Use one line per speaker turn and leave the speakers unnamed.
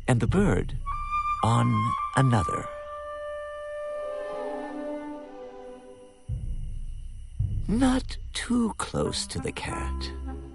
and the bird on another. Not too close to the cat.